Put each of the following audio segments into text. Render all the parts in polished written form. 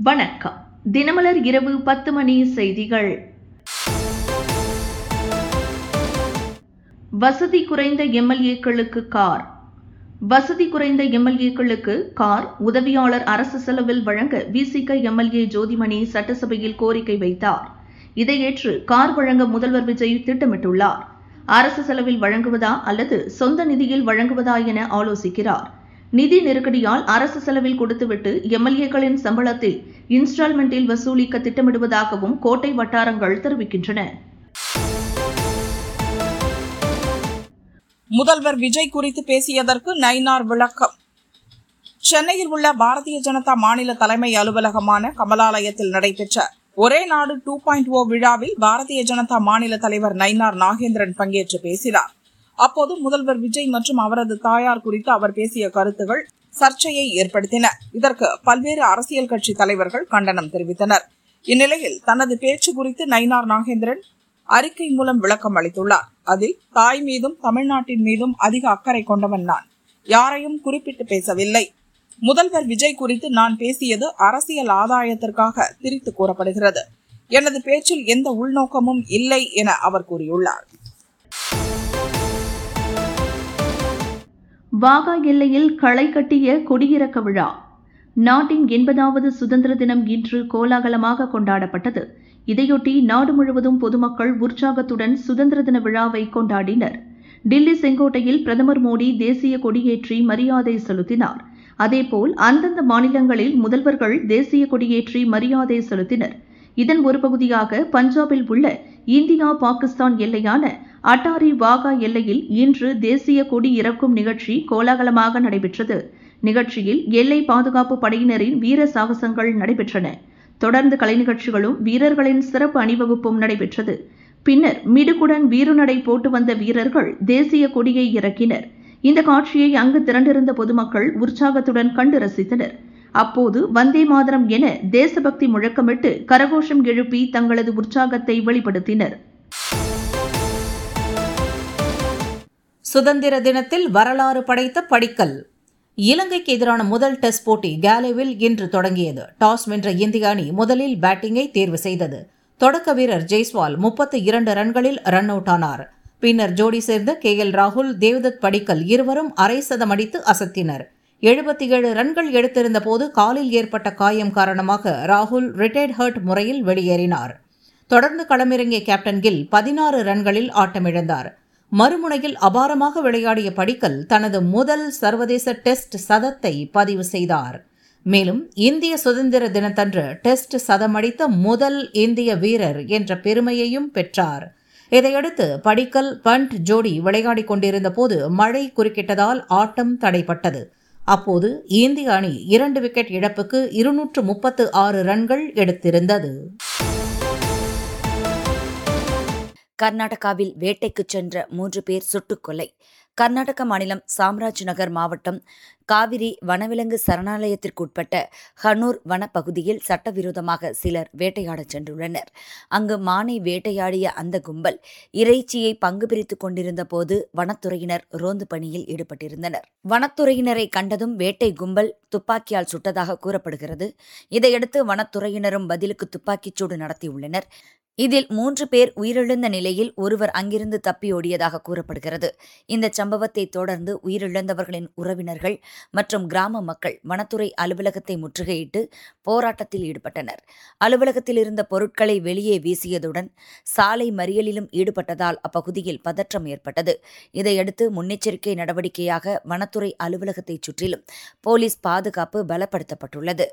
வணக்கம். தினமலர் இரவு 10 மணி செய்திகள். வசதி குறைந்த எம்எல்ஏக்களுக்கு கார். வசதி குறைந்த எம்எல்ஏக்களுக்கு கார் உதவியாளர் அரசு செலவில் வழங்க விசிக எம்எல்ஏ ஜோதிமணி சட்டசபையில் கோரிக்கை வைத்தார். இதை ஏற்று கார் வழங்க முதல்வர் விஜய் திட்டமிட்டுள்ளார். அரசு செலவில் வழங்குவதா அல்லது சொந்த நிதியில் வழங்குவதா என ஆலோசிக்கிறார். நிதி நெருக்கடியால் அரசு செலவில் கொடுத்துவிட்டு எம்எல்ஏக்களின் சம்பளத்தில் இன்ஸ்டால்மெண்டில் வசூலிக்க திட்டமிடுவதாகவும் கோட்டை வட்டாரங்கள் தெரிவிக்கின்றன. முதல்வர் விஜய் குறித்து பேசியதற்கு நயினார் விளக்கம். சென்னையில் உள்ள பாரதிய ஜனதா மாநில தலைமை அலுவலகமான கமலாலயத்தில் நடைபெற்ற ஒரே நாடு 2.0 விழாவில் பாரதிய ஜனதா மாநில தலைவர் நயினார் நாகேந்திரன் பங்கேற்று பேசினார். அப்போது முதல்வர் விஜய் மற்றும் அவரது தாயார் குறித்து அவர் பேசிய கருத்துகள் சர்ச்சையை ஏற்படுத்தின. இதற்கு பல்வேறு அரசியல் கட்சி தலைவர்கள் கண்டனம் தெரிவித்தனர். இந்நிலையில் தனது பேச்சு குறித்து நயினார் நாகேந்திரன் அறிக்கை மூலம் விளக்கம் அளித்துள்ளார். அதில் தாய் மீதும் தமிழ்நாட்டின் மீதும் அதிக அக்கறை கொண்டவன் நான், யாரையும் குறிப்பிட்டு பேசவில்லை. முதல்வர் விஜய் குறித்து நான் பேசியது அரசியல் ஆதாயத்திற்காக திரித்து கூறப்படுகிறது. எனது பேச்சில் எந்த உள்நோக்கமும் இல்லை என அவர் கூறியுள்ளார். வாகா எல்லையில் களை கட்டிய கொடியிறக்க விழா. நாட்டின் 80வது சுதந்திர தினம் இன்று கோலாகலமாக கொண்டாடப்பட்டது. இதையொட்டி நாடு முழுவதும் பொதுமக்கள் உற்சாகத்துடன் சுதந்திர தின விழாவை கொண்டாடினர். டில்லி செங்கோட்டையில் பிரதமர் மோடி தேசிய கொடியேற்றி மரியாதை செலுத்தினார். அதேபோல் அந்தந்த மாநிலங்களில் முதல்வர்கள் தேசிய கொடியேற்றி மரியாதை செலுத்தினர். இதன் ஒரு பகுதியாக பஞ்சாபில் உள்ள இந்தியா பாகிஸ்தான் எல்லையான அட்டாரி வாகா எல்லையில் இன்று தேசிய கொடி இறக்கும் நிகழ்ச்சி கோலாகலமாக நடைபெற்றது. நிகழ்ச்சியில் எல்லை பாதுகாப்பு படையினரின் வீர சாகசங்கள் நடைபெற்றன. தொடர்ந்து கலை நிகழ்ச்சிகளும் வீரர்களின் சிறப்பு அணிவகுப்பும் நடைபெற்றது. பின்னர் மிடுக்குடன் வீறுநடை போட்டு வந்த வீரர்கள் தேசிய கொடியை இறக்கினர். இந்த காட்சியை அங்கு திரண்டிருந்த பொதுமக்கள் உற்சாகத்துடன் கண்டு ரசித்தனர். அப்போது வந்தே மாதரம் என தேசபக்தி முழக்கமிட்டு கரகோஷம் எழுப்பி தங்களது உற்சாகத்தை வெளிப்படுத்தினர். சுதந்திர தினத்தில் வரலாறு படைத்த படிக்கல். இலங்கைக்கு எதிரான முதல் டெஸ்ட் போட்டி கேலேவில் இன்று தொடங்கியது. டாஸ் வென்ற இந்திய அணி முதலில் பேட்டிங்கை தேர்வு செய்தது. தொடக்க வீரர் ஜெய்ஸ்வால் 32 ரன்களில் ரன் அவுட் ஆனார். பின்னர் ஜோடி சேர்ந்த KL ராகுல், தேவ்தத் படிக்கல் இருவரும் அரை சதம் அடித்து அசத்தினர். 77 ரன்கள் எடுத்திருந்த போது காலில் ஏற்பட்ட காயம் காரணமாக ராகுல் ரிட்டையர்ட் ஹர்ட் முறையில் வெளியேறினார். தொடர்ந்து களமிறங்கிய கேப்டன் கில் 16 ரன்களில் ஆட்டமிழந்தார். மறுமுனையில் அபாரமாக விளையாடிய படிக்கல் தனது முதல் சர்வதேச டெஸ்ட் சதத்தை பதிவு செய்தார். மேலும் இந்திய சுதந்திர தினத்தன்று டெஸ்ட் சதமடித்த முதல் இந்திய வீரர் என்ற பெருமையையும் பெற்றார். இதையடுத்து படிக்கல் பண்ட் ஜோடி விளையாடிக் கொண்டிருந்த போது மழை குறுக்கிட்டதால் ஆட்டம் தடைப்பட்டது. அப்போது இந்திய அணி 2 விக்கெட் இழப்புக்கு 236 ரன்கள் எடுத்திருந்தது. கர்நாடகாவில் வேட்டைக்கு சென்ற 3 பேர் சுட்டுக்கொலை. கர்நாடக மாநிலம் சாம்ராஜ் நகர் மாவட்டம் காவிரி வனவிலங்கு சரணாலயத்திற்குட்பட்ட ஹனூர் வனப்பகுதியில் சட்டவிரோதமாக சிலர் வேட்டையாடச் சென்றுள்ளனர். அங்கு மானை வேட்டையாடிய அந்த கும்பல் இறைச்சியை பங்கு பிரித்துக் கொண்டிருந்த போது வனத்துறையினர் ரோந்து பணியில் ஈடுபட்டிருந்தனர். வனத்துறையினரை கண்டதும் வேட்டை கும்பல் துப்பாக்கியால் சுட்டதாக கூறப்படுகிறது. இதையடுத்து வனத்துறையினரும் பதிலுக்கு துப்பாக்கிச்சூடு நடத்தியுள்ளனர். இதில் 3 பேர் உயிரிழந்த நிலையில் ஒருவர் அங்கிருந்து தப்பியோடியதாக கூறப்படுகிறது. இந்த சம்பவத்தை தொடர்ந்து உயிரிழந்தவர்களின் உறவினர்கள் மற்றும் கிராம மக்கள் வனத்துறை அலுவலகத்தை முற்றுகையிட்டு போராட்டத்தில் ஈடுபட்டனர். அலுவலகத்தில் இருந்த பொருட்களை வெளியே வீசியதுடன் சாலை மறியலிலும் ஈடுபட்டதால் அப்பகுதியில் பதற்றம் ஏற்பட்டது. இதையடுத்து முன்னெச்சரிக்கை நடவடிக்கையாக வனத்துறை அலுவலகத்தை சுற்றிலும் போலீஸ் பாதுகாப்பு பலப்படுத்தப்பட்டுள்ளது.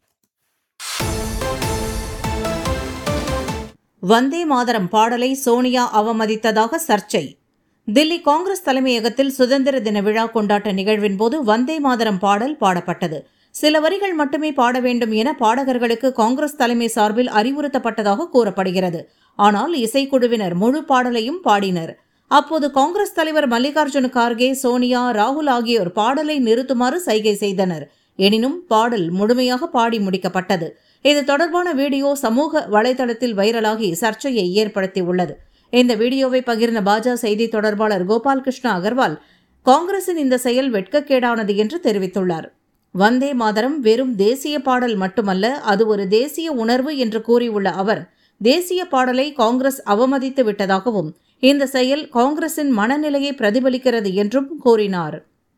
வந்தே மாதரம் பாடலை சோனியா அவமதித்ததாக சர்ச்சை. தில்லி காங்கிரஸ் தலைமையகத்தில் சுதந்திர தின விழா கொண்டாட்ட நிகழ்வின் போது வந்தே மாதரம் பாடல் பாடப்பட்டது. சில வரிகள் மட்டுமே பாட வேண்டும் என பாடகர்களுக்கு காங்கிரஸ் தலைமை சார்பில் அறிவுறுத்தப்பட்டதாக கூறப்படுகிறது. ஆனால் இசைக்குழுவினர் முழு பாடலையும் பாடினர். அப்போது காங்கிரஸ் தலைவர் மல்லிகார்ஜுன கார்கே, சோனியா, ராகுல் ஆகியோர் பாடலை நிறுத்துமாறு சைகை செய்தனர். எனினும் பாடல் முழுமையாக பாடி முடிக்கப்பட்டது. இது தொடர்பான வீடியோ சமூக வலைதளத்தில் வைரலாகி சர்ச்சையை ஏற்படுத்தியுள்ளது. இந்த வீடியோவை பகிர்ந்த பாஜக செய்தி தொடர்பாளர் கோபால் கிருஷ்ண அகர்வால் காங்கிரசின் இந்த செயல் வெட்கக்கேடானது என்று தெரிவித்துள்ளார். வந்தே மாதரம் வெறும் தேசிய பாடல் மட்டுமல்ல, அது ஒரு தேசிய உணர்வு என்று கூறியுள்ள அவர், தேசிய பாடலை காங்கிரஸ் அவமதித்து விட்டதாகவும் இந்த செயல் காங்கிரசின் மனநிலையை பிரதிபலிக்கிறது என்றும் கூறினார்.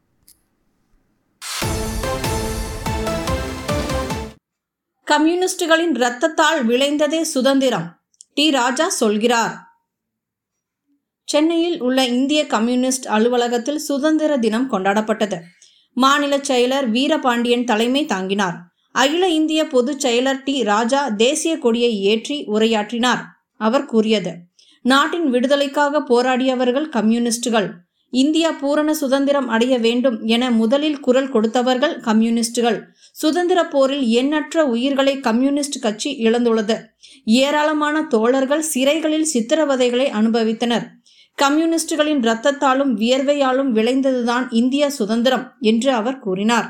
கம்யூனிஸ்டுகளின் இரத்தத்தால் விளைந்ததே சுதந்திரம், டி. ராஜா சொல்கிறார். சென்னையில் உள்ள இந்திய கம்யூனிஸ்ட் அலுவலகத்தில் சுதந்திர தினம் கொண்டாடப்பட்டது. மாநில செயலர் வீரபாண்டியன் தலைமை தாங்கினார். அகில இந்திய பொதுச் செயலர் டி. ராஜா தேசிய கொடியை ஏற்றி உரையாற்றினார். அவர் கூறியது, நாட்டின் விடுதலைக்காக போராடியவர்கள் கம்யூனிஸ்டுகள். இந்தியா பூரண சுதந்திரம் அடைய வேண்டும் என முதலில் குரல் கொடுத்தவர்கள் கம்யூனிஸ்டுகள். சுதந்திர போரில் எண்ணற்ற உயிர்களை கம்யூனிஸ்ட் கட்சி இழந்துள்ளது. ஏராளமான தோழர்கள் சிறைகளில் சித்திரவதைகளை அனுபவித்தனர். கம்யூனிஸ்டுகளின் இரத்தத்தாலும் வியர்வையாலும் விளைந்ததுதான் இந்திய சுதந்திரம் என்று அவர் கூறினார்.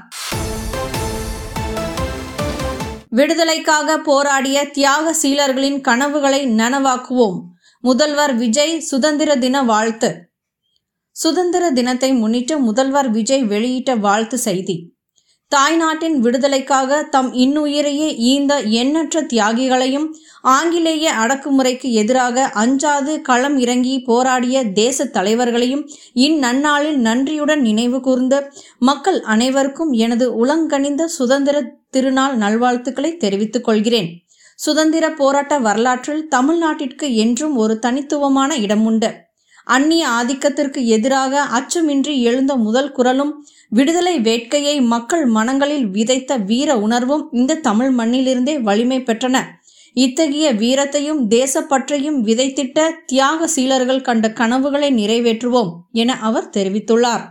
விடுதலைக்காக போராடிய தியாக சீலர்களின் கனவுகளை நனவாக்குவோம். முதல்வர் விஜய் சுதந்திர தின வாழ்த்து. சுதந்திர தினத்தை முன்னிட்டு முதல்வர் விஜய் வெளியிட்ட வாழ்த்து செய்தி. தாய்நாட்டின் விடுதலைக்காக தம் இன்னுயிரையே ஈந்த எண்ணற்ற தியாகிகளையும் ஆங்கிலேய அடக்குமுறைக்கு எதிராக அஞ்சாது களம் இறங்கி போராடிய தேச தலைவர்களையும் இந்நன்னாளில் நன்றியுடன் நினைவு கூர்ந்து மக்கள் அனைவருக்கும் எனது உளங்கனிந்த சுதந்திர திருநாள் நல்வாழ்த்துக்களை தெரிவித்துக் கொள்கிறேன். சுதந்திர போராட்ட வரலாற்றில் தமிழ்நாட்டிற்கு என்றும் ஒரு தனித்துவமான இடம் உண்டு. அந்நிய ஆதிக்கத்திற்கு எதிராக அச்சமின்றி எழுந்த முதல் குரலும் விடுதலை வேட்கையை மக்கள் மனங்களில் விதைத்த வீர உணர்வும் இந்த தமிழ் மண்ணிலிருந்தே வலிமை பெற்றன. இத்தகைய வீரத்தையும் தேசப்பற்றையும் விதைத்திட்ட தியாக சீலர்கள் கண்ட கனவுகளை நிறைவேற்றுவோம் என அவர் தெரிவித்துள்ளார்.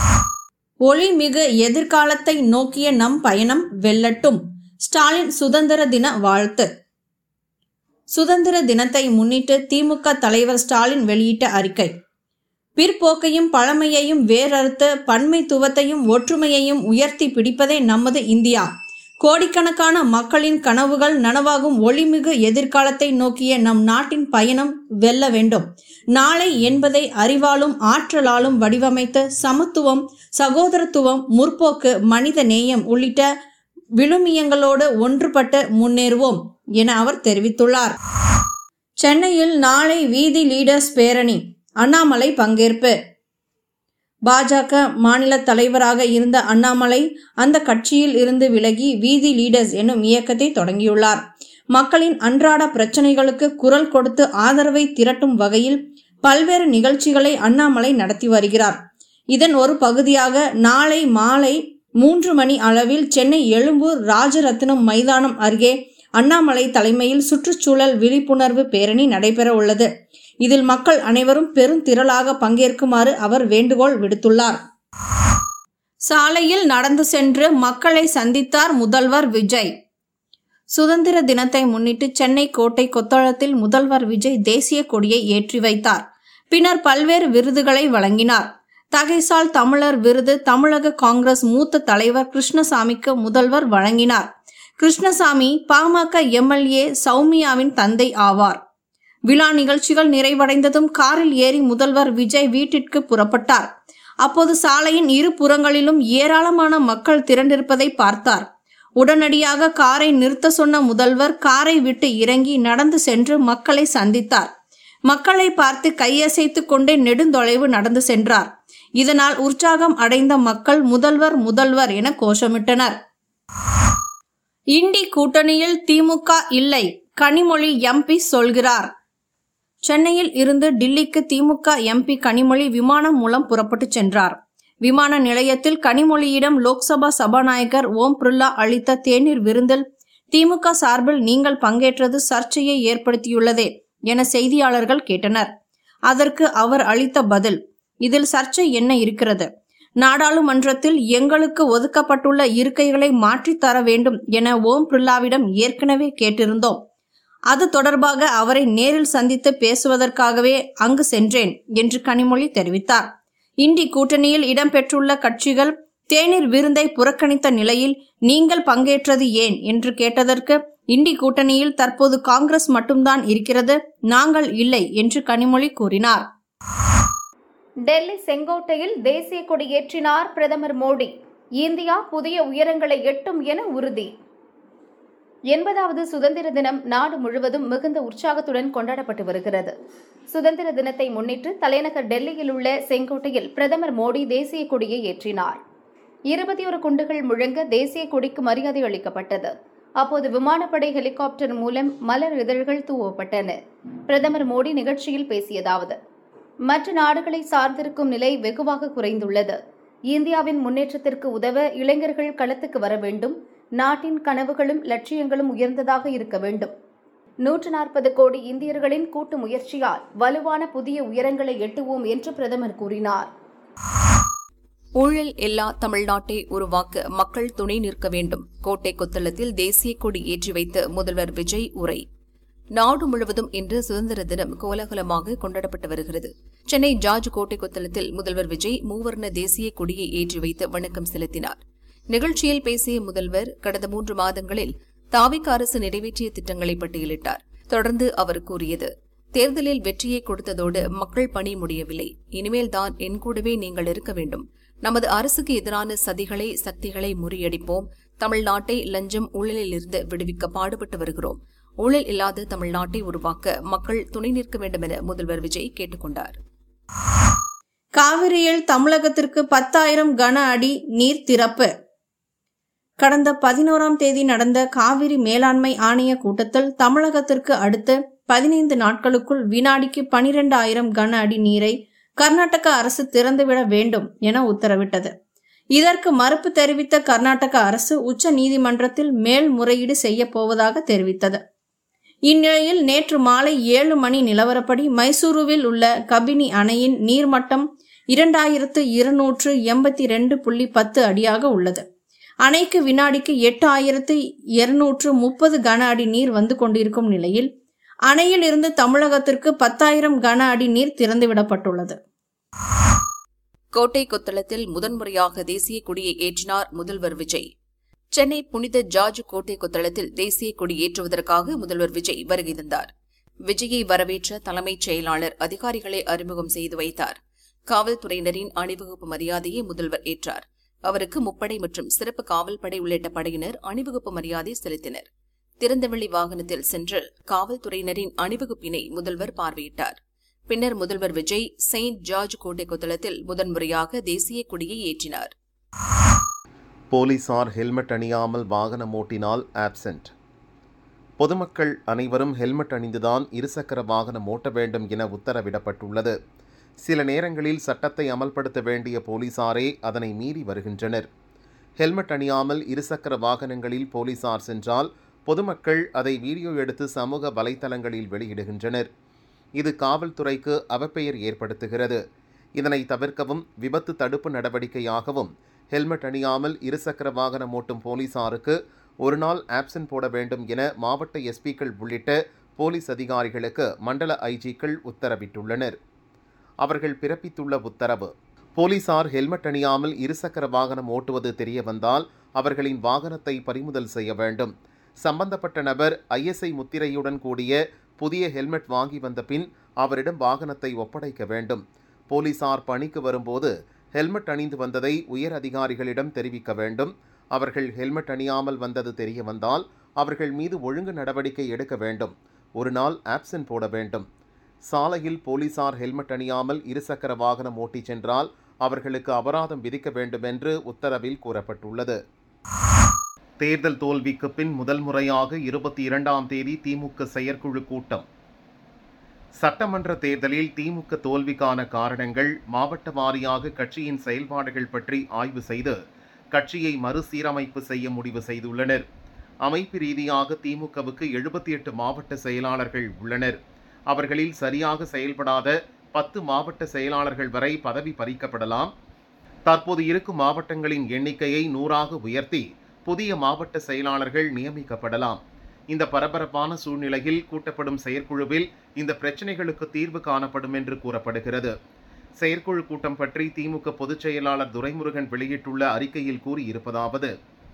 ஒளிமிகு எதிர்காலத்தை நோக்கிய நம் பயணம் வெல்லட்டும். ஸ்டாலின் சுதந்திர தின வாழ்த்து. சுதந்திர தினத்தை முன்னிட்டு திமுக தலைவர் ஸ்டாலின் வெளியிட்ட அறிக்கை. பிற்போக்கையும் பழமையையும் வேறறுத்து பன்மைத்துவத்தையும் ஒற்றுமையையும் உயர்த்தி பிடிப்பதே நமது இந்தியா. கோடிக்கணக்கான மக்களின் கனவுகள் நனவாகும் ஒளிமிகு எதிர்காலத்தை நோக்கிய நம் நாட்டின் பயணம் வெல்ல வேண்டும். நாளை என்பதை அறிவாலும் ஆற்றலாலும் வடிவமைத்த சமத்துவம், சகோதரத்துவம், முற்போக்கு, மனித நேயம் உள்ளிட்ட விழுமியங்களோடு ஒன்றுபட்டு முன்னேறுவோம் என அவர் தெரிவித்துள்ளார். சென்னையில் நாளை வீதி லீடர்ஸ் பேரணி. அண்ணாமலை பங்கேற்பு. பாஜக மாநில தலைவராக இருந்த அண்ணாமலை அந்த கட்சியில் இருந்து விலகி வீதி லீடர்ஸ் என்னும் இயக்கத்தை தொடங்கியுள்ளார். மக்களின் அன்றாட பிரச்சனைகளுக்கு குரல் கொடுத்து ஆதரவை திரட்டும் வகையில் பல்வேறு நிகழ்ச்சிகளை அண்ணாமலை நடத்தி வருகிறார். இதன் ஒரு பகுதியாக நாளை மாலை 3 மணி அளவில் சென்னை எழும்பூர் ராஜரத்னம் மைதானம் அருகே அண்ணாமலை தலைமையில் சுற்றுச்சூழல் விழிப்புணர்வு பேரணி நடைபெற உள்ளது. இதில் மக்கள் அனைவரும் பெருந்திரளாக பங்கேற்குமாறு அவர் வேண்டுகோள் விடுத்துள்ளார். சாலையில் நடந்து சென்று மக்களை சந்தித்தார் முதல்வர் விஜய். சுதந்திர தினத்தை முன்னிட்டு சென்னை கோட்டை கொத்தளத்தில் முதல்வர் விஜய் தேசிய கொடியை ஏற்றி வைத்தார். பின்னர் பல்வேறு விருதுகளை வழங்கினார். தகைசால் தமிழர் விருது தமிழக காங்கிரஸ் மூத்த தலைவர் கிருஷ்ணசாமிக்கு முதல்வர் வழங்கினார். கிருஷ்ணசாமி பாமக எம்எல்ஏ சௌமியாவின் தந்தை ஆவார். விழா நிகழ்ச்சிகள் நிறைவடைந்ததும் காரில் ஏறி முதல்வர் விஜய் வீட்டிற்கு புறப்பட்டார். அப்போது சாலையின் இரு புறங்களிலும் ஏராளமான மக்கள் திரண்டிருப்பதை பார்த்தார். உடனடியாக காரை நிறுத்த சொன்ன முதல்வர் காரை விட்டு இறங்கி நடந்து சென்று மக்களை சந்தித்தார். மக்களை பார்த்து கையசைத்து கொண்டே நெடுந்தொலைவு நடந்து சென்றார். இதனால் உற்சாகம் அடைந்த மக்கள் முதல்வர் முதல்வர் என கோஷமிட்டனர். இண்டி கூட்டணியில் திமுக இல்லை, கனிமொழி எம்பி சொல்கிறார். சென்னையில் இருந்து டில்லிக்கு திமுக எம்பி கனிமொழி விமானம் மூலம் புறப்பட்டு சென்றார். விமான நிலையத்தில் கனிமொழியிடம் லோக்சபா சபாநாயகர் ஓம் பிர்லா அளித்த தேநீர் விருந்தில் திமுக சார்பில் நீங்கள் பங்கேற்றது சர்ச்சையை ஏற்படுத்தியுள்ளதே என செய்தியாளர்கள் கேட்டனர். அதற்கு அவர் அளித்த பதில், இதில் சர்ச்சை என்ன இருக்கிறது? நாடாளுமன்றத்தில் எங்களுக்கு ஒதுக்கப்பட்டுள்ள இருக்கைகளை மாற்றித்தர வேண்டும் என ஓம் பிர்லாவிடம் ஏற்கனவே கேட்டிருந்தோம். அது தொடர்பாக அவரை நேரில் சந்தித்து பேசுவதற்காகவே அங்கு சென்றேன் என்று கனிமொழி தெரிவித்தார். இண்டி கூட்டணியில் இடம்பெற்றுள்ள கட்சிகள் தேநீர் விருந்தை புறக்கணித்த நிலையில் நீங்கள் பங்கேற்றது ஏன் என்று கேட்டதற்கு, இண்டி கூட்டணியில் தற்போது காங்கிரஸ் மட்டும்தான் இருக்கிறது, நாங்கள் இல்லை என்று கனிமொழி கூறினார். டெல்லி செங்கோட்டையில் தேசிய கொடி ஏற்றினார் பிரதமர் மோடி. இந்தியா புதிய உயரங்களை எட்டும் என உறுதி. 80வது சுதந்திர தினம் நாடு முழுவதும் மிகுந்த உற்சாகத்துடன் கொண்டாடப்பட்டு வருகிறது. சுதந்திர தினத்தை முன்னிட்டு தலைநகர் டெல்லியில் உள்ள செங்கோட்டையில் பிரதமர் மோடி தேசிய கொடியை ஏற்றினார். 21 குண்டுகள் முழங்க தேசிய கொடிக்கு மரியாதை அளிக்கப்பட்டது. அப்போது விமானப்படை ஹெலிகாப்டர் மூலம் மலர் இதழ்கள் தூவப்பட்டன. பிரதமர் மோடி நிகழ்ச்சியில் பேசியதாவது: மற்ற நாடுகளை சார்ந்திருக்கும் நிலை வெகுவாக குறைந்துள்ளது. இந்தியாவின் முன்னேற்றத்திற்கு உதவ இளைஞர்கள் களத்துக்கு வர வேண்டும். நாட்டின் கனவுகளும் லட்சியங்களும் உயர்ந்ததாக இருக்க வேண்டும். 140 கோடி இந்தியர்களின் கூட்டு முயற்சியால் வலுவான புதிய உயரங்களை எட்டுவோம் என்று பிரதமர் கூறினார். ஊழல் இல்லா தமிழ்நாட்டை உருவாக்க மக்கள் துணை நிற்க வேண்டும். கோட்டை கொத்தளத்தில் தேசிய கொடி ஏற்றி வைத்த முதல்வர் விஜய் உரை. நாடு முழுவதும் இன்று சுதந்திர தினம் கோலாகலமாக கொண்டாடப்பட்டு வருகிறது. சென்னை ஜார்ஜ் கோட்டை கொத்தளத்தில் முதல்வர் விஜய் மூவர்ண தேசிய கொடியை ஏற்றி வைத்து வணக்கம் செலுத்தினார். நிகழ்ச்சியில் பேசிய முதல்வர் கடந்த 3 மாதங்களில் தாவிக அரசு நிறைவேற்றிய திட்டங்களை பட்டியலிட்டார். தொடர்ந்து அவர் கூறியது: தேர்தலில் வெற்றியை கொடுத்ததோடு மக்கள் பணி முடியவில்லை. இனிமேல்தான் என் கூடவே நீங்கள் இருக்க வேண்டும். நமது அரசுக்கு எதிரான சக்திகளை முறியடிப்போம். தமிழ்நாட்டை லஞ்சம் ஊழலிலிருந்து விடுவிக்க பாடுபட்டு வருகிறோம். ஊழல் இல்லாத தமிழ்நாட்டை உருவாக்க மக்கள் துணை நிற்க வேண்டும் என முதல்வர் விஜய் கேட்டுக் கொண்டார். காவிரியில் தமிழகத்திற்கு 10,000 கன அடி நீர் திறப்பு. கடந்த 11ஆம் தேதி நடந்த காவிரி மேலாண்மை ஆணைய கூட்டத்தில் தமிழகத்திற்கு அடுத்த 15 நாட்களுக்குள் வினாடிக்கு 12,000 கன அடி நீரை கர்நாடக அரசு திறந்துவிட வேண்டும் என உத்தரவிட்டது. இதற்கு மறுப்பு தெரிவித்த கர்நாடக அரசு உச்ச நீதிமன்றத்தில் மேல்முறையீடு செய்ய போவதாக தெரிவித்தது. இந்நிலையில் நேற்று மாலை 7 மணி நிலவரப்படி மைசூருவில் உள்ள கபினி அணையின் நீர்மட்டம் 2282.10 அடியாக உள்ளது. அணைக்கு வினாடிக்கு 8,230 கன அடி நீர் வந்து கொண்டிருக்கும் நிலையில் அணையில் இருந்து தமிழகத்திற்கு 10,000 கன அடி நீர் திறந்துவிடப்பட்டுள்ளது. கோட்டை கொத்தளத்தில் முதன்முறையாக தேசிய கொடியை ஏற்றினார் முதல்வர் விஜய். சென்னை புனித ஜார்ஜ் கோட்டை கொத்தளத்தில் தேசிய கொடி ஏற்றுவதற்காக முதல்வர் விஜய் வருகை தந்தார். விஜயை வரவேற்ற தலைமைச் செயலாளர் அதிகாரிகளை அறிமுகம் செய்து வைத்தார். காவல்துறையினரின் அணிவகுப்பு மரியாதையை முதல்வர் ஏற்றார். அவருக்கு முப்படை மற்றும் சிறப்பு காவல் படை உள்ளிட்ட படையினர் அணிவகுப்பு மரியாதை செலுத்தினர். திறந்தவெளி வாகனத்தில் சென்று காவல்துறையினரின் அணிவகுப்பினை முதல்வர் பார்வையிட்டார். பின்னர் முதல்வர் விஜய் செயின்ட் ஜார்ஜ் கோட்டை கொத்தளத்தில் முதன்முறையாக தேசிய கொடியை ஏற்றினார். போலீசார் ஹெல்மெட் அணியாமல் வாகனம் ஓட்டினால் ஆப்சென்ட். பொதுமக்கள் அனைவரும் ஹெல்மெட் அணிந்துதான் இருசக்கர வாகனம் ஓட்ட வேண்டும் என உத்தரவிடப்பட்டுள்ளது. சில நேரங்களில் சட்டத்தை அமல்படுத்த வேண்டிய போலீசாரே அதனை மீறி வருகின்றனர். ஹெல்மெட் அணியாமல் இருசக்கர வாகனங்களில் போலீசார் சென்றால் பொதுமக்கள் அதை வீடியோ எடுத்து சமூக வலைதளங்களில் வெளியிடுகின்றனர். இது காவல்துறைக்கு அவப்பெயர் ஏற்படுத்துகிறது. இதனை தவிர்க்கவும் விபத்து தடுப்பு நடவடிக்கையாகவும் ஹெல்மெட் அணியாமல் இருசக்கர வாகனம் ஓட்டும் போலீசாருக்கு ஒரு நாள் ஆப்சென்ட் போட வேண்டும் என மாவட்ட எஸ்பிக்கள் உள்ளிட்ட போலீஸ் அதிகாரிகளுக்கு மண்டல ஐஜிக்கள் உத்தரவிட்டுள்ளனர். அவர்கள் பிறப்பித்துள்ள உத்தரவு: போலீசார் ஹெல்மெட் அணியாமல் இருசக்கர வாகனம் ஓட்டுவது தெரிய வந்தால் அவர்களின் வாகனத்தை பறிமுதல் செய்ய வேண்டும். சம்பந்தப்பட்ட நபர் ISI முத்திரையுடன் கூடிய புதிய ஹெல்மெட் வாங்கி வந்த பின் அவரிடம் வாகனத்தை ஒப்படைக்க வேண்டும். போலீசார் பணிக்கு வரும்போது ஹெல்மெட் அணிந்து வந்ததை உயர் அதிகாரிகளிடம் தெரிவிக்க வேண்டும். அவர்கள் ஹெல்மெட் அணியாமல் வந்தது தெரிய வந்தால் அவர்கள் மீது ஒழுங்கு நடவடிக்கை எடுக்க வேண்டும். ஒரு நாள் ஆப்சென்ட் போட வேண்டும். சாலையில் போலீசார் ஹெல்மெட் அணியாமல் இருசக்கர வாகனம் ஓட்டிச் சென்றால் அவர்களுக்கு அபராதம் விதிக்க வேண்டும் என்று உத்தரவில் கூறப்பட்டுள்ளது. தேர்தல் தோல்விக்கு பின் முதல் முறையாக 22ஆம் தேதி திமுக செயற்குழு கூட்டம். சட்டமன்ற தேர்தலில் திமுக தோல்விக்கான காரணங்கள், மாவட்ட வாரியாக கட்சியின் செயல்பாடுகள் பற்றி ஆய்வு செய்து கட்சியை மறுசீரமைப்பு செய்ய முடிவு செய்துள்ளனர். அமைப்பு ரீதியாக திமுகவுக்கு 78 மாவட்ட செயலாளர்கள் உள்ளனர். அவர்களில் சரியாக செயல்படாத 10 மாவட்ட செயலாளர்கள் வரை பதவி பறிக்கப்படலாம். தற்போது இருக்கும் மாவட்டங்களின் எண்ணிக்கையை 100ஆக உயர்த்தி புதிய மாவட்ட செயலாளர்கள் நியமிக்கப்படலாம். இந்த பரபரப்பான சூழ்நிலையில் கூட்டப்படும் செயற்குழுவில் இந்த பிரச்சினைகளுக்கு தீர்வு காணப்படும் என்று கூறப்படுகிறது. செயற்குழு கூட்டம் பற்றி திமுக பொதுச் செயலாளர் துரைமுருகன் வெளியிட்டுள்ள அறிக்கையில் கூறியிருப்பதாவது: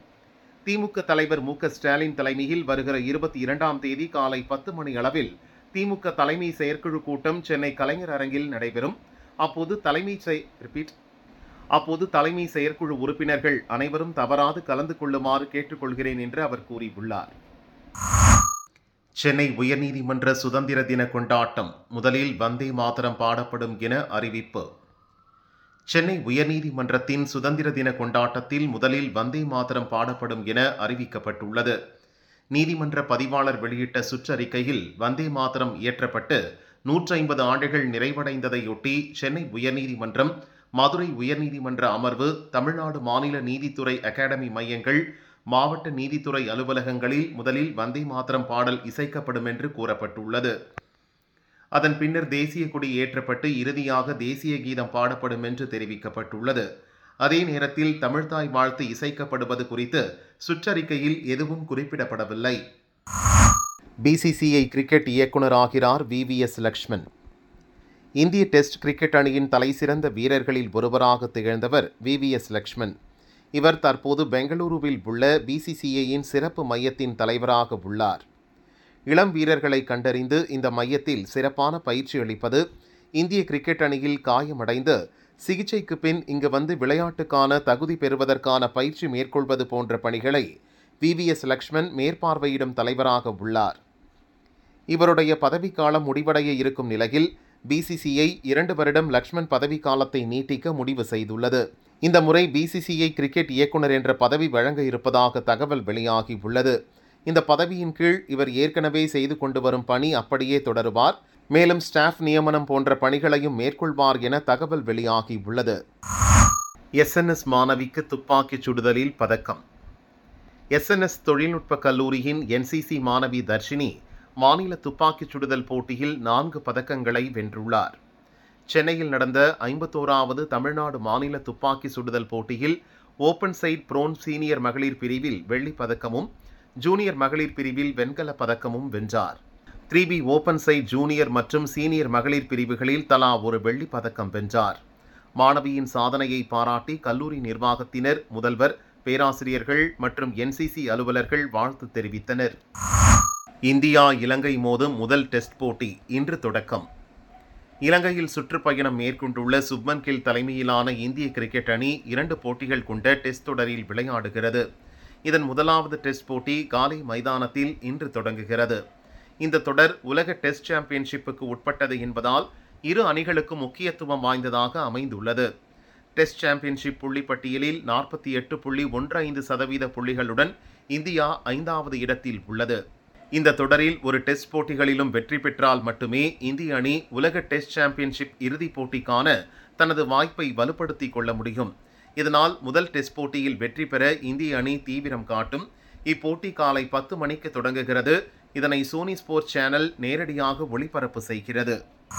திமுக தலைவர் மு.க. ஸ்டாலின் தலைமையில் வருகிற 22ஆம் தேதி காலை 10 மணி அளவில் திமுக தலைமை செயற்குழு கூட்டம் சென்னை கலைஞர் அரங்கில் நடைபெறும். அப்போது அப்போது தலைமை செயற்குழு உறுப்பினர்கள் அனைவரும் தவறாது கலந்து கொள்ளுமாறு கேட்டுக்கொள்கிறேன் என்று அவர் கூறியுள்ளார். சென்னை உயர்நீதிமன்ற சுதந்திர தின கொண்டாட்டம் முதலில் வந்தே மாதரம் பாடப்படும் என அறிவிப்பு. சென்னை உயர்நீதிமன்றத்தின் சுதந்திர தின கொண்டாட்டத்தில் முதலில் வந்தே மாதரம் பாடப்படும் என அறிவிக்கப்பட்டுள்ளது. நீதிமன்ற பதிவாளர் வெளியிட்ட சுற்றறிக்கையில் வந்தே மாதரம் இயற்றப்பட்டு 150 ஆண்டுகள் நிறைவடைந்ததையொட்டி சென்னை உயர்நீதிமன்றம், மதுரை உயர்நீதிமன்ற அமர்வு, தமிழ்நாடு மாநில நீதித்துறை அகாடமி மையங்கள், மாவட்ட நீதித்துறை அலுவலகங்களில் முதலில் வந்தே மாதரம் பாடல் இசைக்கப்படும் என்று கூறப்பட்டுள்ளது. அதன் பின்னர் தேசிய கொடி ஏற்றப்பட்டு இறுதியாக தேசிய கீதம் பாடப்படும் என்று தெரிவிக்கப்பட்டுள்ளது. அதே நேரத்தில் தமிழ்தாய் வாழ்த்து இசைக்கப்படுவது குறித்து சுற்றறிக்கையில் எதுவும் குறிப்பிடப்படவில்லை. BCCI கிரிக்கெட் இயக்குனர் ஆகிறார் VVS லக்ஷ்மன். இந்திய டெஸ்ட் கிரிக்கெட் அணியின் தலைசிறந்த வீரர்களில் ஒருவராக திகழ்ந்தவர் VVS லக்ஷ்மன். இவர் தற்போது பெங்களூருவில் உள்ள BCCIயின் சிறப்பு மையத்தின் தலைவராக உள்ளார். இளம் வீரர்களை கண்டறிந்து இந்த மையத்தில் சிறப்பான பயிற்சி அளிப்பது, இந்திய கிரிக்கெட் அணியில் காயமடைந்து சிகிச்சைக்கு பின் இங்கு வந்து விளையாட்டுக்கான தகுதி பெறுவதற்கான பயிற்சி மேற்கொள்வது போன்ற பணிகளை VVS லக்ஷ்மன் மேற்பார்வையிடும் தலைவராக உள்ளார். இவருடைய பதவிக்காலம் முடிவடைய இருக்கும் நிலையில் BCCI 2 வருடம் லக்ஷ்மன் பதவிக்காலத்தை நீட்டிக்க முடிவு செய்துள்ளது. இந்த முறை BCCI கிரிக்கெட் இயக்குனர் என்ற பதவி வழங்க இருப்பதாக தகவல் வெளியாகி உள்ளது. இந்த பதவியின் கீழ் இவர் ஏற்கனவே செய்து கொண்டு வரும் பணி அப்படியே தொடருவார். மேலும் ஸ்டாஃப் நியமனம் போன்ற பணிகளையும் மேற்கொள்வார் என தகவல் வெளியாகி உள்ளது. SNS மாணவிக்கு துப்பாக்கிச் சுடுதலில் பதக்கம். SNS தொழில்நுட்ப கல்லூரியின் NCC மாணவி தர்ஷினி மாநில துப்பாக்கிச் சுடுதல் போட்டியில் 4 பதக்கங்களை வென்றுள்ளார். சென்னையில் நடந்த 51வது தமிழ்நாடு மாநில துப்பாக்கி சுடுதல் போட்டியில் ஓபன் சைட் ப்ரோன் சீனியர் மகளிர் பிரிவில் வெள்ளிப் பதக்கமும், ஜூனியர் மகளிர் பிரிவில் வெண்கலப் பதக்கமும் வென்றார். 3B ஓபன் சைட் ஜூனியர் மற்றும் சீனியர் மகளிர் பிரிவுகளில் தலா ஒரு வெள்ளிப் பதக்கம் வென்றார். மாணவியின் சாதனையை பாராட்டி கல்லூரி நிர்வாகத்தினர், முதல்வர், பேராசிரியர்கள் மற்றும் NCC அலுவலர்கள் வாழ்த்து தெரிவித்தனர். இந்தியா இலங்கை மோதும் முதல் டெஸ்ட் போட்டி இன்று தொடக்கம். இலங்கையில் சுற்றுப்பயணம் மேற்கொண்டுள்ள சுப்மன் கில் தலைமையிலான இந்திய கிரிக்கெட் அணி 2 போட்டிகள் கொண்ட டெஸ்ட் தொடரில் விளையாடுகிறது. இதன் முதலாவது டெஸ்ட் போட்டி காலை மைதானத்தில் இன்று தொடங்குகிறது. இந்த தொடர் உலக டெஸ்ட் சாம்பியன்ஷிப்புக்கு உட்பட்டது என்பதால் இரு அணிகளுக்கும் முக்கியத்துவம் வாய்ந்ததாக அமைந்துள்ளது. டெஸ்ட் சாம்பியன்ஷிப் புள்ளி பட்டியலில் 48.15% புள்ளிகளுடன் இந்தியா 5வது இடத்தில் உள்ளது. இந்த தொடரில் ஒரு டெஸ்ட் போட்டிகளிலும் வெற்றி பெற்றால் மட்டுமே இந்திய அணி உலக டெஸ்ட் சாம்பியன்ஷிப் இறுதிப் போட்டிக்கான தனது வாய்ப்பை வலுப்படுத்திக் கொள்ள முடியும். இதனால் முதல் டெஸ்ட் போட்டியில் வெற்றி பெற இந்திய அணி தீவிரம் காட்டும். இப்போட்டி காலை 10 மணிக்கு தொடங்குகிறது. இதனை சோனி ஸ்போர்ட்ஸ் சேனல் நேரடியாக ஒளிபரப்பு செய்கிறது.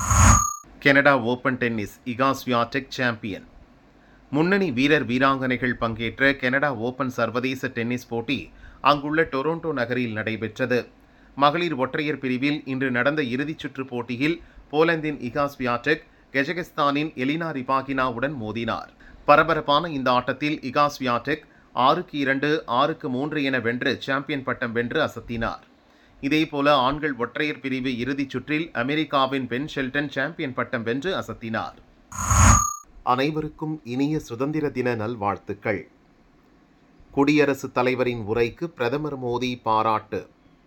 Canada Open tennis, Iga Swiatek champion. முன்னணி வீரர் வீராங்கனைகள் பங்கேற்ற கனடா ஓபன் சர்வதேச டென்னிஸ் போட்டி அங்குள்ள டொரண்டோ நகரில் நடைபெற்றது. மகளிர் ஒற்றையர் பிரிவில் இன்று நடந்த இறுதிச் சுற்று போட்டியில் போலந்தின் இகா ஸ்வியாடெக் கஜகஸ்தானின் எலினா ரிபாகினாவுடன் மோதினார். பரபரப்பான இந்த ஆட்டத்தில் இகா ஸ்வியாடெக் 6-2, 6-3 என வென்று சாம்பியன் பட்டம் வென்று அசத்தினார். இதேபோல ஆண்கள் ஒற்றையர் பிரிவு இறுதிச் சுற்றில் அமெரிக்காவின் பென் ஷெல்டன் சாம்பியன் பட்டம் வென்று அசத்தினார். அனைவருக்கும் இனிய சுதந்திர தின நல்வாழ்த்துக்கள். குடியரசுத் தலைவரின் உரைக்கு பிரதமர் மோடி பாராட்டு.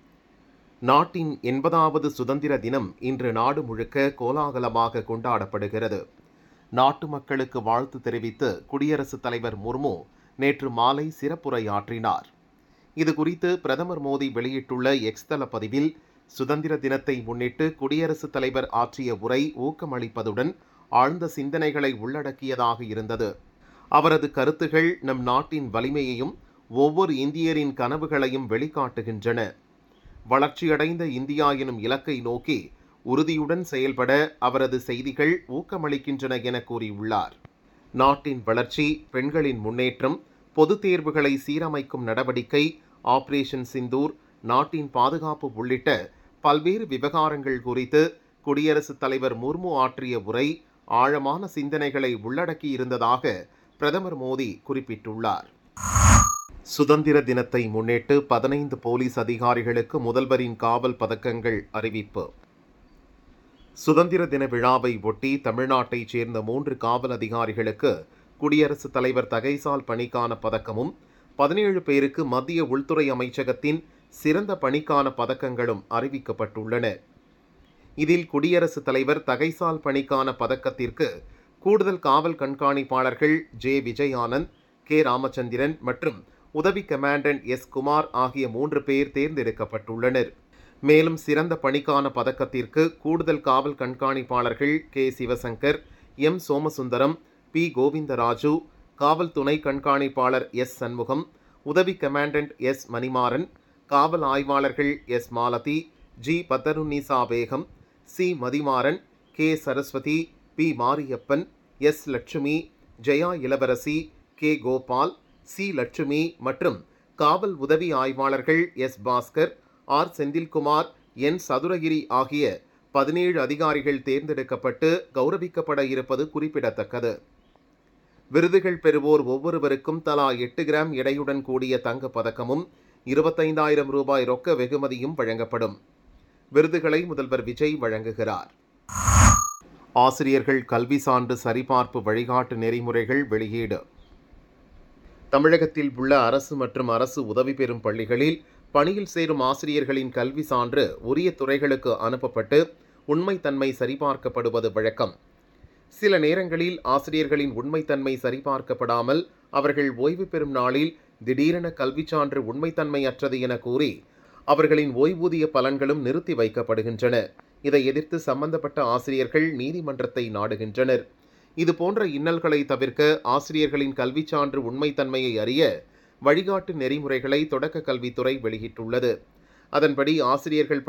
நாட்டின் 80வது சுதந்திர தினம் இன்று நாடு முழுக்க கோலாகலமாக கொண்டாடப்படுகிறது. நாட்டு மக்களுக்கு வாழ்த்து தெரிவித்து குடியரசுத் தலைவர் முர்மு நேற்று மாலை சிறப்புரையாற்றினார். இதுகுறித்து பிரதமர் மோடி வெளியிட்டுள்ள எக்ஸ் தள பதிவில், சுதந்திர தினத்தை முன்னிட்டு குடியரசுத் தலைவர் ஆற்றிய உரை ஊக்கமளிப்பதுடன் ஆழ்ந்த சிந்தனைகளை உள்ளடக்கியதாக இருந்தது. அவரது கருத்துகள் நம் நாட்டின் வலிமையையும் ஒவ்வொரு இந்தியரின் கனவுகளையும் வெளிக்காட்டுகின்றன. வளர்ச்சியடைந்த இந்தியா எனும் இலக்கை நோக்கி உறுதியுடன் செயல்பட அவரது செய்திகள் ஊக்கமளிக்கின்றன என கூறியுள்ளார். நாட்டின் வளர்ச்சி, பெண்களின் முன்னேற்றம், பொதுத் தேர்வுகளை சீரமைக்கும் நடவடிக்கை, ஆபரேஷன் சிந்தூர், நாட்டின் பாதுகாப்பு உள்ளிட்ட பல்வேறு விவகாரங்கள் குறித்து குடியரசுத் தலைவர் முர்மு ஆற்றிய உரை ஆழமான சிந்தனைகளை உள்ளடக்கியிருந்ததாக பிரதமர் மோடி குறிப்பிட்டுள்ளார். சுதந்திர தினத்தை முன்னிட்டு 15 போலீஸ் அதிகாரிகளுக்கு முதல்வரின் காவல் பதக்கங்கள் அறிவிப்பு. சுதந்திர தின விழாவை ஒட்டி தமிழ்நாட்டைச் சேர்ந்த 3 காவல் அதிகாரிகளுக்கு குடியரசுத் தலைவர் தகைசால் பணிக்கான பதக்கமும் 17 பேருக்கு மத்திய உள்துறை அமைச்சகத்தின் சிறந்த பணிக்கான பதக்கங்களும் அறிவிக்கப்பட்டுள்ளன. இதில் குடியரசுத் தலைவர் தகைசால் பணிக்கான பதக்கத்திற்கு கூடுதல் காவல் கண்காணிப்பாளர்கள் ஜே. விஜய் ஆனந்த், கே. ராமச்சந்திரன் மற்றும் உதவி கமாண்டன்ட் எஸ். குமார் ஆகிய 3 பேர் தேர்ந்தெடுக்கப்பட்டுள்ளனர். மேலும் சிறந்த பணிக்கான பதக்கத்திற்கு கூடுதல் காவல் கண்காணிப்பாளர்கள் K. Sivasankar, M. Somasundaram, P. Govindaraju, காவல் துணை கண்காணிப்பாளர் எஸ். சண்முகம், உதவி கமாண்டன்ட் எஸ். மணிமாறன், காவல் ஆய்வாளர்கள் S. Malathi, G. Batharunnisa Begum, C. Mathimaran, K. Saraswathi, P. Mariappan, S. Lakshmi, Jaya Ilavarasi, K. Gopal, C. Lakshmi மற்றும் காவல் உதவி ஆய்வாளர்கள் S. Bhaskar, R. Senthilkumar, N. Sathuragiri ஆகிய 17 அதிகாரிகள் தேர்ந்தெடுக்கப்பட்டு கௌரவிக்கப்பட இருப்பது குறிப்பிடத்தக்கது. விருதுகள் பெறுவோர் ஒவ்வொருவருக்கும் தலா 8 கிராம் எடையுடன் கூடிய தங்கப் பதக்கமும் 25,000 ரூபாய் ரொக்க வெகுமதியும் வழங்கப்படும். விருதுகளை முதல்வர் விஜய் வழங்குகிறார். ஆசிரியர்கள் கல்வி சான்று சரிபார்ப்பு வழிகாட்டு நெறிமுறைகள் வெளியீடு. தமிழகத்தில் உள்ள அரசு மற்றும் அரசு உதவி பெறும் பள்ளிகளில் பணியில் சேரும் ஆசிரியர்களின் கல்வி சான்று உரிய துறைகளுக்கு அனுப்பப்பட்டு உண்மைத்தன்மை சரிபார்க்கப்படுவது வழக்கம். சில நேரங்களில் ஆசிரியர்களின் உண்மைத்தன்மை சரிபார்க்கப்படாமல் அவர்கள் ஓய்வு பெறும் நாளில் திடீரென கல்வி சான்று உண்மைத்தன்மையற்றது என கூறி அவர்களின் ஓய்வூதிய பலன்களும் நிறுத்தி வைக்கப்படுகின்றன. இதை எதிர்த்து சம்பந்தப்பட்ட ஆசிரியர்கள் நீதிமன்றத்தை நாடுகின்றனர். இதுபோன்ற இன்னல்களை தவிர்க்க ஆசிரியர்களின் கல்வி சான்று உண்மைத்தன்மையை அறிய வழிகாட்டு நெறிமுறைகளை தொடக்க கல்வித்துறை வெளியிட்டுள்ளது. அதன்படி ஆசிரியர்கள்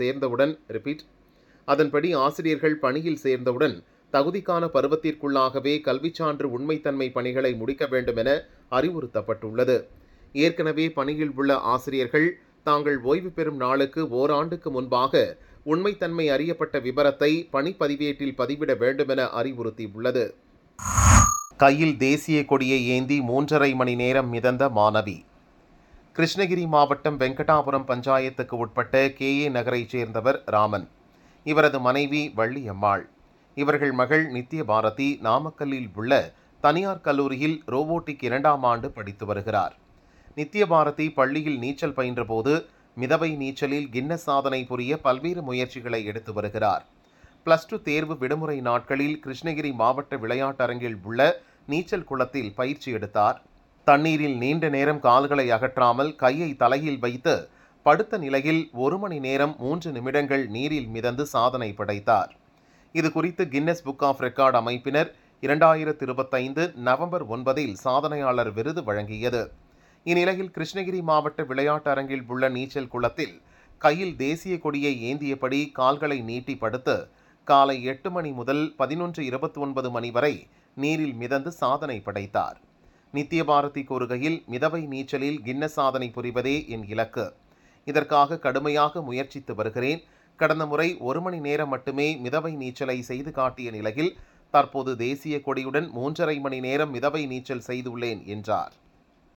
பணியில் சேர்ந்தவுடன் தகுதிக்கான பருவத்திற்குள்ளாகவே கல்வி சான்று உண்மைத்தன்மை பணிகளை முடிக்க வேண்டும் என அறிவுறுத்தப்பட்டுள்ளது. ஏற்கனவே பணியில் உள்ள ஆசிரியர்கள் தாங்கள் ஓய்வு பெறும் நாளுக்கு ஓராண்டுக்கு முன்பாக உண்மைத்தன்மை அறியப்பட்ட விபரத்தை பணிப்பதிவேட்டில் பதிவிட வேண்டும் என அறிவுறுத்தியுள்ளது. கையில் தேசிய கொடியை ஏந்தி 3.5 மணி நேரம் மிதந்த மாணவி. கிருஷ்ணகிரி மாவட்டம் வெங்கடாபுரம் பஞ்சாயத்துக்கு உட்பட்ட KA நகரைச் சேர்ந்தவர் ராமன். இவரது மனைவி வள்ளியம்மாள். இவர்கள் மகள் நித்ய பாரதி நாமக்கல்லில் உள்ள தனியார் கல்லூரியில் ரோபோட்டிக் 2ஆம் ஆண்டு படித்து வருகிறார். நித்ய பாரதி பள்ளியில் நீச்சல் பயின்றபோது மிதவை நீச்சலில் கின்னஸ் சாதனை புரிய பல்வேறு முயற்சிகளை எடுத்து வருகிறார். +2 தேர்வு விடுமுறை நாட்களில் கிருஷ்ணகிரி மாவட்ட விளையாட்டரங்கில் உள்ள நீச்சல் குளத்தில் பயிற்சி எடுத்தார். தண்ணீரில் நீண்ட நேரம் கால்களை அகற்றாமல் கையை தலையில் வைத்து படுத்த நிலையில் 1 மணி நேரம் 3 நிமிடங்கள் நீரில் மிதந்து சாதனை படைத்தார். இது குறித்து கின்னஸ் புக் ஆஃப் ரெக்கார்ட் அமைப்பினர் 2025 நவம்பர் 9 சாதனையாளர் விருது வழங்கியது. இந்நிலையில் கிருஷ்ணகிரி மாவட்ட விளையாட்டு அரங்கில் உள்ள நீச்சல் குளத்தில் கையில் தேசிய கொடியை ஏந்தியபடி கால்களை நீட்டி படுத்து காலை 8 மணி முதல் 11:29 மணி வரை நீரில் மிதந்து சாதனை படைத்தார். நித்யபாரதி கூறுகையில், மிதவை நீச்சலில் கின்னஸ் சாதனை புரிவதே என் இலக்கு. இதற்காக கடுமையாக முயற்சித்து வருகிறேன். கடந்த முறை 1 மணி நேரம் மட்டுமே மிதவை நீச்சலை செய்து காட்டிய நிலையில் தற்போது தேசிய கொடியுடன் 3.5 மணி நேரம் மிதவை நீச்சல் செய்துள்ளேன் என்றார்.